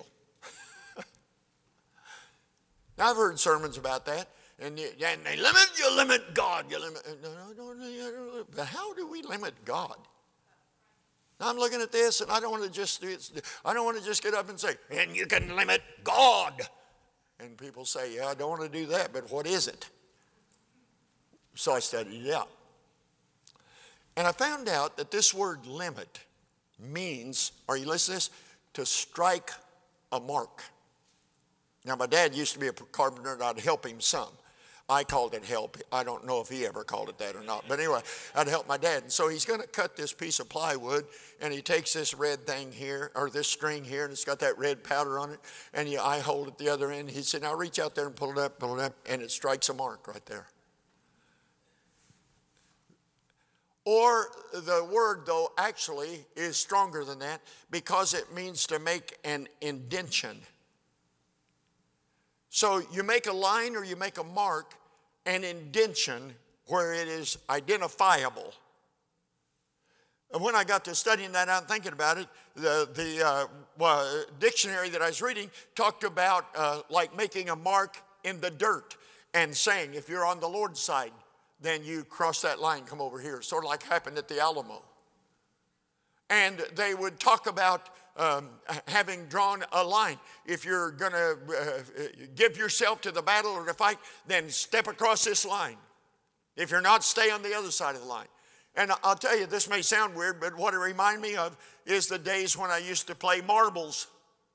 Now, I've heard sermons about that. And, you, and they limit, you limit God. You limit. No, no, no, no, but how do we limit God? Now I'm looking at this, and I don't want to just I don't want to just get up and say, and you can limit God. And people say, yeah, I don't want to do that, but what is it? So I studied it out. And I found out that this word limit means, are you listening to this? To strike a mark. Now my dad used to be a carpenter, and I'd help him some. I called it help. I don't know if he ever called it that or not. But anyway, I'd help my dad. And so he's going to cut this piece of plywood, and he takes this red thing here, or this string here, and it's got that red powder on it, and he, I hold it the other end. He said, now reach out there and pull it up, pull it up, and it strikes a mark right there. Or the word, though, actually is stronger than that because it means to make an indention. So you make a line or you make a mark, an indention where it is identifiable. And when I got to studying that out and thinking about it, the, the uh, well, dictionary that I was reading talked about uh, like making a mark in the dirt and saying, if you're on the Lord's side, then you cross that line, come over here, sort of like happened at the Alamo. And they would talk about um, having drawn a line. If you're going to uh, give yourself to the battle or to fight, then step across this line. If you're not, stay on the other side of the line. And I'll tell you, this may sound weird, but what it reminds me of is the days when I used to play marbles.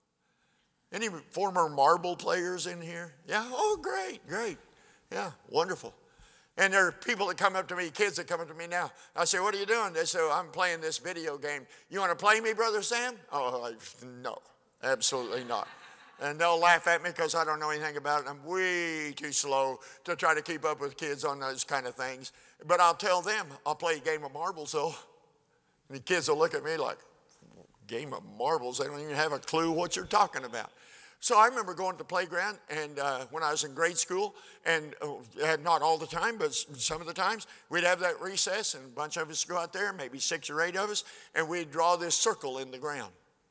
Any former marble players in here? Yeah? Oh, great, great. Yeah, wonderful. And there are people that come up to me, kids that come up to me now. I say, what are you doing? They say, oh, I'm playing this video game. You want to play me, Brother Sam? Oh, I, no, absolutely not. And they'll laugh at me because I don't know anything about it. I'm way too slow to try to keep up with kids on those kind of things. But I'll tell them, I'll play a game of marbles, though. And the kids will look at me like, game of marbles? They don't even have a clue what you're talking about. So I remember going to the playground, and uh, when I was in grade school, and uh, not all the time, but some of the times, we'd have that recess, and a bunch of us go out there, maybe six or eight of us, and we'd draw this circle in the ground.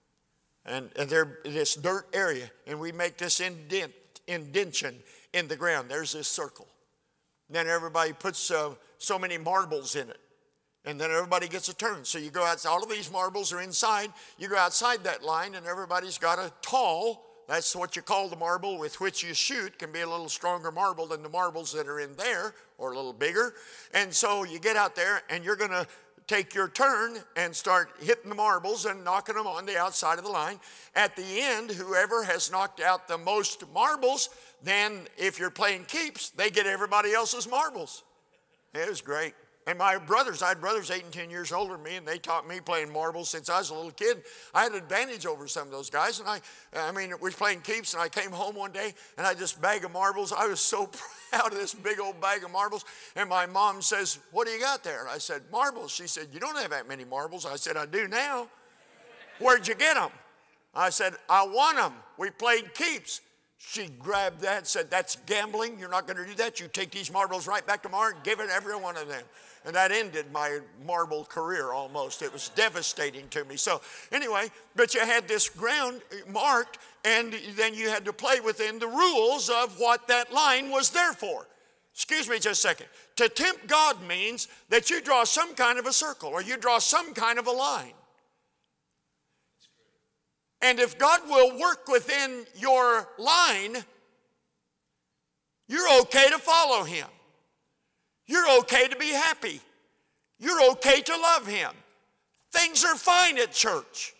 And, and there, this dirt area, and we make this indent, indention in the ground. There's this circle. And then everybody puts uh, so many marbles in it. And then everybody gets a turn. So you go outside, all of these marbles are inside. You go outside that line, and everybody's got a tall, that's what you call the marble with which you shoot. Can be a little stronger marble than the marbles that are in there, or a little bigger. And so you get out there, and you're going to take your turn and start hitting the marbles and knocking them on the outside of the line. At the end, whoever has knocked out the most marbles, then if you're playing keeps, they get everybody else's marbles. It was great. And my brothers, I had brothers eight and ten years older than me, and they taught me playing marbles since I was a little kid. I had an advantage over some of those guys, and I, I mean, we was playing keeps, and I came home one day, and I had this bag of marbles. I was so proud of this big old bag of marbles, and my mom says, what do you got there? I said, marbles. She said, you don't have that many marbles. I said, I do now. Where'd you get them? I said, I won them. We played keeps. She grabbed that and said, that's gambling. You're not going to do that. You take these marbles right back tomorrow and give it to every one of them. And that ended my marble career almost. It was devastating to me. So anyway, but you had this ground marked, and then you had to play within the rules of what that line was there for. Excuse me just a second. To tempt God means that you draw some kind of a circle, or you draw some kind of a line. And if God will work within your line, you're okay to follow him. You're okay to be happy. You're okay to love him. Things are fine at church.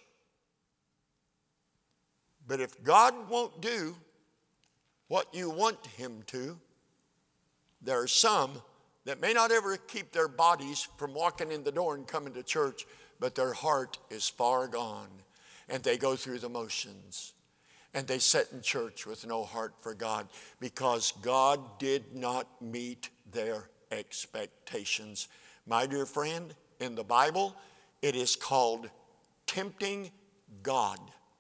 But if God won't do what you want him to, there are some that may not ever keep their bodies from walking in the door and coming to church, but their heart is far gone. And they go through the motions. And they sit in church with no heart for God because God did not meet their expectations. My dear friend, in the Bible, it is called tempting God.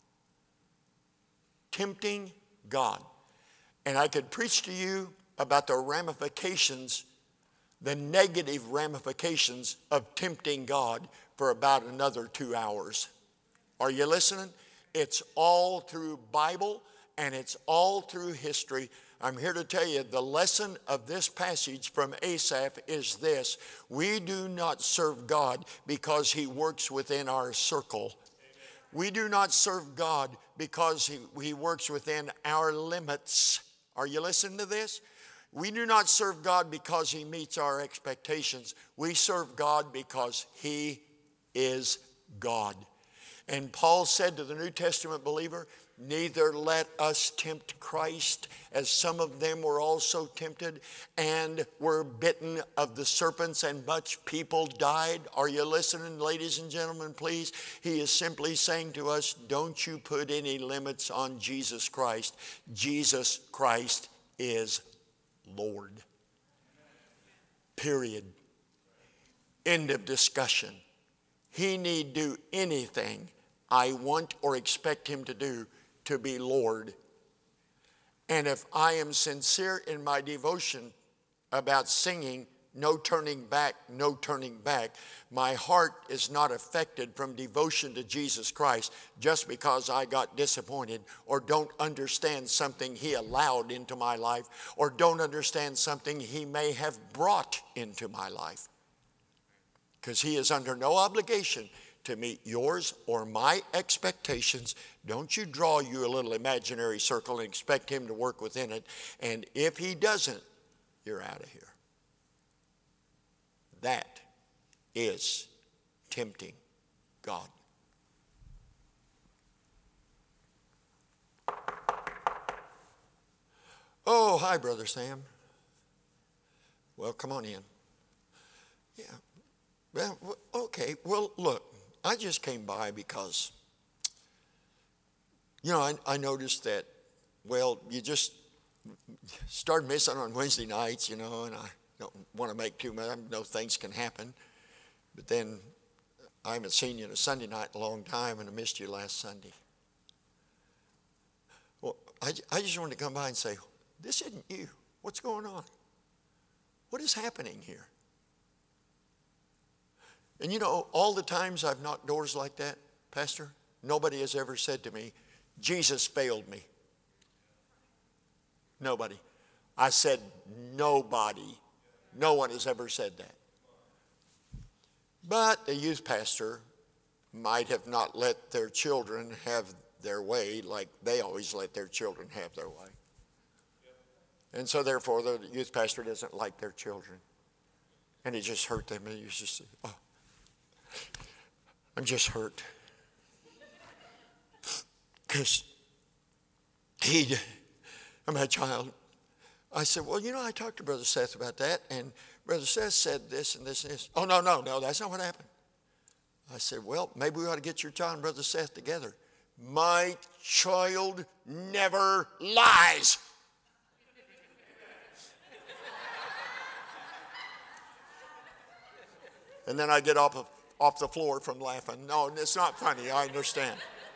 Tempting God. And I could preach to you about the ramifications, the negative ramifications of tempting God for about another two hours. Are you listening? It's all through Bible and it's all through history. I'm here to tell you the lesson of this passage from Asaph is this. We do not serve God because he works within our circle. We do not serve God because he, he works within our limits. Are you listening to this? We do not serve God because he meets our expectations. We serve God because he is God. And Paul said to the New Testament believer, neither let us tempt Christ, as some of them were also tempted and were bitten of the serpents, and much people died. Are you listening, ladies and gentlemen, please? He is simply saying to us, don't you put any limits on Jesus Christ. Jesus Christ is Lord. Period. End of discussion. He need do anything I want or expect him to do to be Lord. And if I am sincere in my devotion about singing, no turning back, no turning back, my heart is not affected from devotion to Jesus Christ just because I got disappointed or don't understand something he allowed into my life or don't understand something he may have brought into my life. Because he is under no obligation to meet yours or my expectations. Don't you draw you a little imaginary circle and expect him to work within it. And if he doesn't, you're out of here. That is tempting God. Oh, hi, Brother Sam. Well, come on in. Yeah. Well, okay. Well, look, I just came by because, you know, I, I noticed that, well, you just started missing on Wednesday nights, you know, and I don't want to make too much. I know things can happen. But then I haven't seen you on a Sunday night in a long time, and I missed you last Sunday. Well, I, I just wanted to come by and say, this isn't you. What's going on? What is happening here? And you know, all the times I've knocked doors like that, Pastor, nobody has ever said to me, Jesus failed me. Nobody. I said nobody. No one has ever said that. But the youth pastor might have not let their children have their way like they always let their children have their way. And so therefore the youth pastor doesn't like their children. And it just hurt them. And he was just, oh, I'm just hurt. Because he, I'm a child. I said, well, you know, I talked to Brother Seth about that, and Brother Seth said this and this and this. Oh, no, no, no, that's not what happened. I said, well, maybe we ought to get your child and Brother Seth together. My child never lies. And then I get off, of, off the floor from laughing. No, it's not funny, I understand.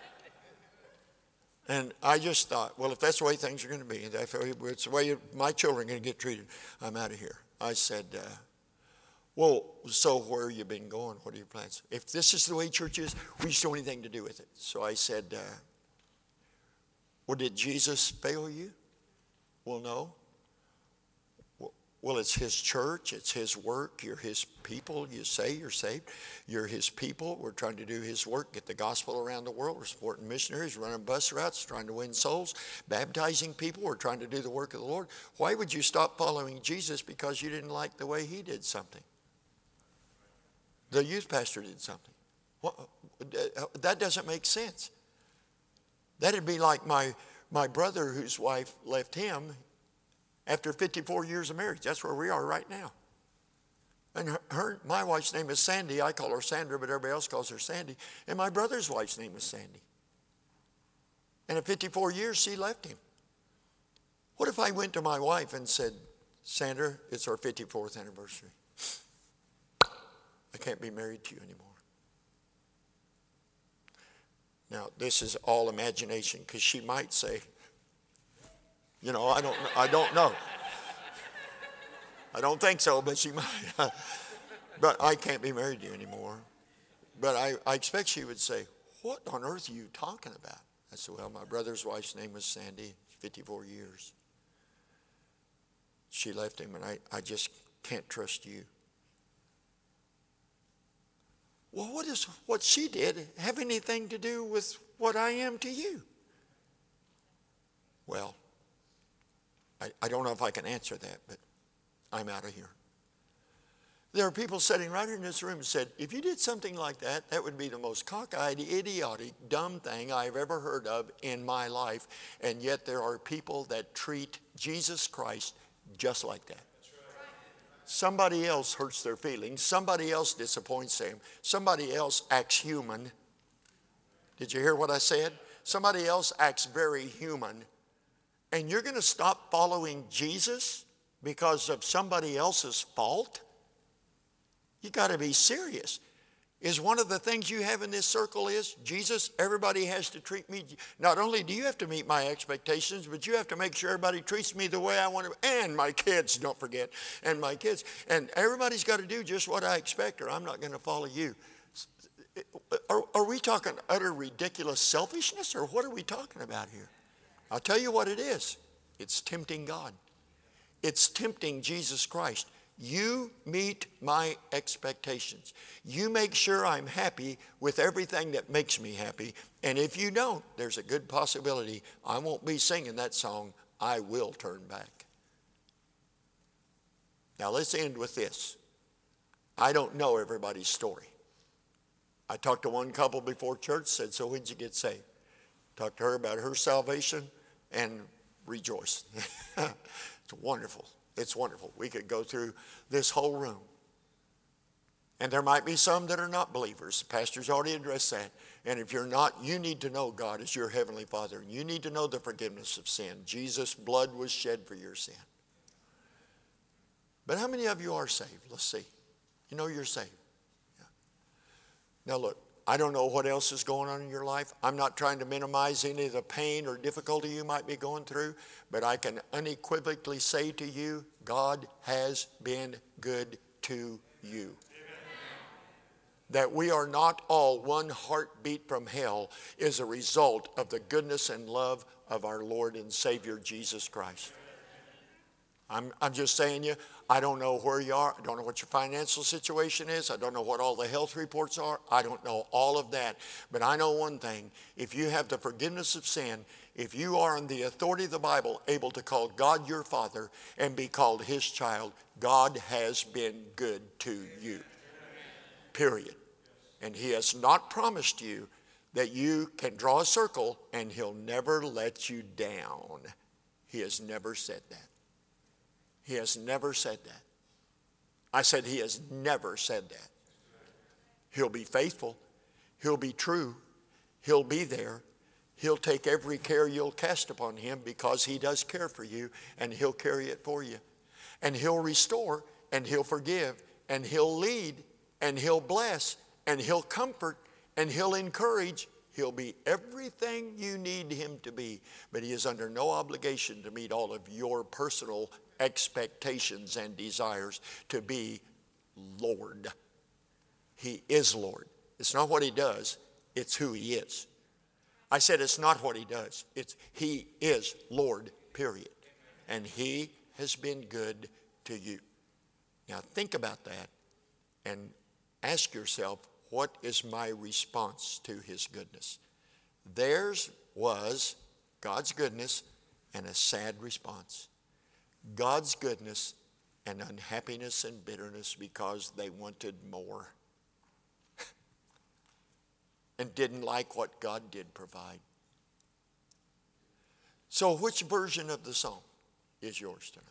And I just thought, well, if that's the way things are going to be, if it's the way my children are going to get treated, I'm out of here. I said, uh, well, so where have you been going? What are your plans? If this is the way church is, we just don't want anything to do with it. So I said, uh, well, did Jesus fail you? Well, no. Well, it's his church, it's his work, you're his people, you say you're saved, you're his people, we're trying to do his work, get the gospel around the world, we're supporting missionaries, running bus routes, trying to win souls, baptizing people, we're trying to do the work of the Lord. Why would you stop following Jesus because you didn't like the way he did something? The youth pastor did something. Well, that doesn't make sense. That'd be like my, my brother whose wife left him after fifty-four years of marriage. That's where we are right now. And her, her, my wife's name is Sandy. I call her Sandra, but everybody else calls her Sandy. And my brother's wife's name was Sandy. And at fifty-four years, she left him. What if I went to my wife and said, Sandra, it's our fifty-fourth anniversary. I can't be married to you anymore. Now, this is all imagination, because she might say, you know, I don't, I don't know. I don't think so, but she might. But I can't be married to you anymore. But I, I expect she would say, what on earth are you talking about? I said, well, my brother's wife's name was Sandy, fifty-four years. She left him, and I, I just can't trust you. Well, what does what she did have anything to do with what I am to you? Well, I, I don't know if I can answer that, but I'm out of here. There are people sitting right here in this room and said, if you did something like that, that would be the most cockeyed, idiotic, dumb thing I've ever heard of in my life. And yet there are people that treat Jesus Christ just like that. Somebody else hurts their feelings. Somebody else disappoints them. Somebody else acts human. Did you hear what I said? Somebody else acts very human. And you're going to stop following Jesus because of somebody else's fault? You got to be serious. is one of the things you have in this circle is, Jesus, everybody has to treat me. Not only do you have to meet my expectations, but you have to make sure everybody treats me the way I want to. And my kids, don't forget, and my kids. And everybody's got to do just what I expect, or I'm not going to follow you. Are, are we talking utter ridiculous selfishness, or what are we talking about here? I'll tell you what it is. It's tempting God. It's tempting Jesus Christ. You meet my expectations. You make sure I'm happy with everything that makes me happy. And if you don't, there's a good possibility I won't be singing that song. I will turn back. Now let's end with this. I don't know everybody's story. I talked to one couple before church, said, so when'd you get saved? Talked to her about her salvation and rejoiced. It's wonderful. It's wonderful. We could go through this whole room. And there might be some that are not believers. The pastor's already addressed that. And if you're not, you need to know God as your heavenly Father. And you need to know the forgiveness of sin. Jesus' blood was shed for your sin. But how many of you are saved? Let's see. You know you're saved. Yeah. Now look, I don't know what else is going on in your life. I'm not trying to minimize any of the pain or difficulty you might be going through, but I can unequivocally say to you, God has been good to you. Amen. That we are not all one heartbeat from hell is a result of the goodness and love of our Lord and Savior Jesus Christ. I'm, I'm just saying you, I don't know where you are. I don't know what your financial situation is. I don't know what all the health reports are. I don't know all of that. But I know one thing. If you have the forgiveness of sin, if you are in the authority of the Bible able to call God your Father and be called his child, God has been good to you. Period. And he has not promised you that you can draw a circle and he'll never let you down. He has never said that. He has never said that. I said he has never said that. He'll be faithful. He'll be true. He'll be there. He'll take every care you'll cast upon him because he does care for you, and he'll carry it for you. And he'll restore, and he'll forgive, and he'll lead, and he'll bless, and he'll comfort, and he'll encourage. He'll be everything you need him to be, but he is under no obligation to meet all of your personal expectations and desires to be Lord. He is Lord. It's not what he does, it's who he is. I said it's not what he does, it's he is Lord, period. And he has been good to you. Now think about that and ask yourself, what is my response to his goodness? Theirs was God's goodness and a sad response. God's goodness and unhappiness and bitterness because they wanted more and didn't like what God did provide. So which version of the song is yours tonight?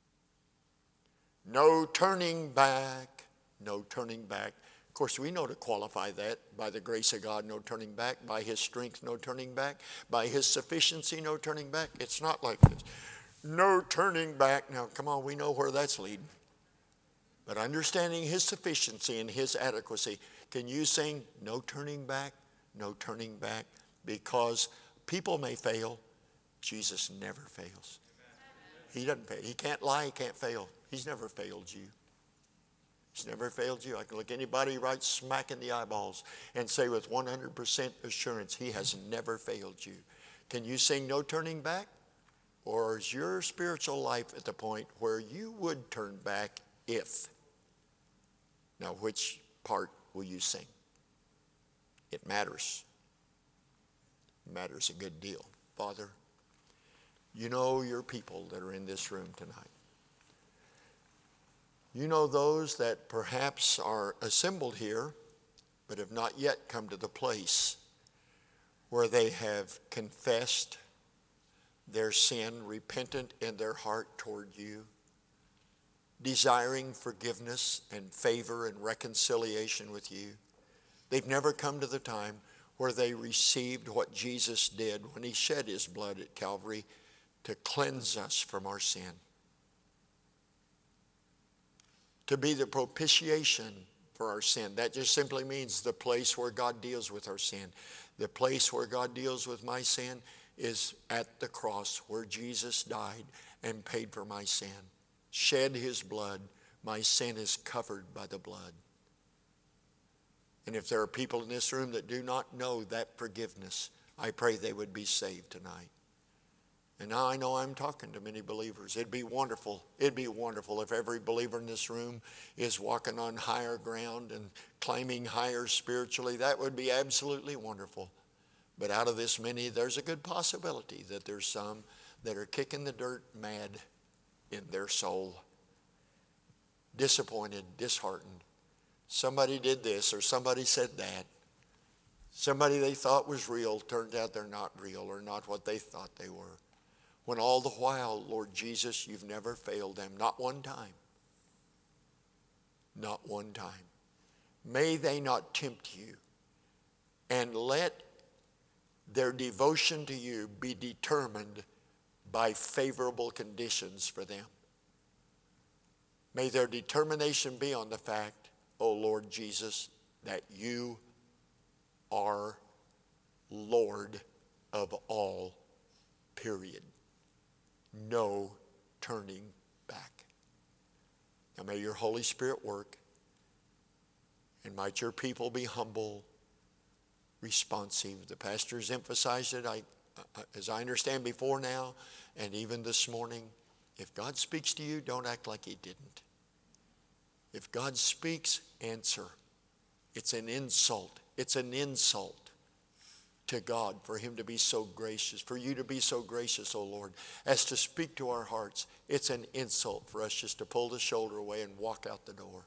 No turning back, no turning back. Of course, we know to qualify that by the grace of God, no turning back. By his strength, no turning back. By his sufficiency, no turning back. It's not like this. No turning back. Now, come on, we know where that's leading. But understanding his sufficiency and his adequacy, can you sing no turning back, no turning back? Because people may fail, Jesus never fails. He doesn't fail. He can't lie, he can't fail. He's never failed you. He's never failed you. I can look anybody right smack in the eyeballs and say with one hundred percent assurance, he has never failed you. Can you sing no turning back? Or is your spiritual life at the point where you would turn back if? Now, which part will you sing? It matters. It matters a good deal. Father, you know your people that are in this room tonight. You know those that perhaps are assembled here, but have not yet come to the place where they have confessed their sin, repentant in their heart toward you, desiring forgiveness and favor and reconciliation with you. They've never come to the time where they received what Jesus did when he shed his blood at Calvary to cleanse us from our sin, to be the propitiation for our sin. That just simply means the place where God deals with our sin. The place where God deals with my sin is at the cross where Jesus died and paid for my sin. Shed his blood. My sin is covered by the blood. And if there are people in this room that do not know that forgiveness, I pray they would be saved tonight. And now I know I'm talking to many believers. It'd be wonderful. It'd be wonderful if every believer in this room is walking on higher ground and climbing higher spiritually. That would be absolutely wonderful. But out of this many, there's a good possibility that there's some that are kicking the dirt mad in their soul. Disappointed, disheartened. Somebody did this or somebody said that. Somebody they thought was real turned out they're not real or not what they thought they were. When all the while, Lord Jesus, you've never failed them. Not one time. Not one time. May they not tempt you. And let their devotion to you be determined by favorable conditions for them. May their determination be on the fact, oh Lord Jesus, that you are Lord of all, period. No turning back. Now may your Holy Spirit work, and might your people be humble, responsive. The pastor's emphasized it, I, as I understand before now, and even this morning. If God speaks to you, don't act like he didn't. If God speaks, answer. It's an insult. It's an insult to God for him to be so gracious, for you to be so gracious, oh Lord, as to speak to our hearts. It's an insult for us just to pull the shoulder away and walk out the door.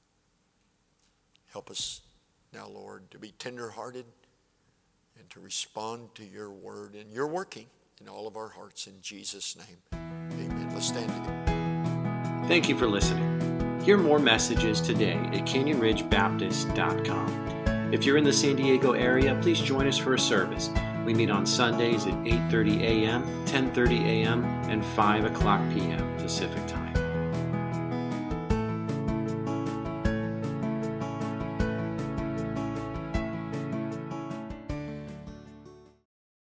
Help us now, Lord, to be tenderhearted and to respond to your word. And you're working in all of our hearts in Jesus' name. Amen. Let's stand together. Thank you for listening. Hear more messages today at canyon ridge baptist dot com. If you're in the San Diego area, please join us for a service. We meet on Sundays at eight thirty a.m., ten thirty a.m., and five o'clock p.m. Pacific time.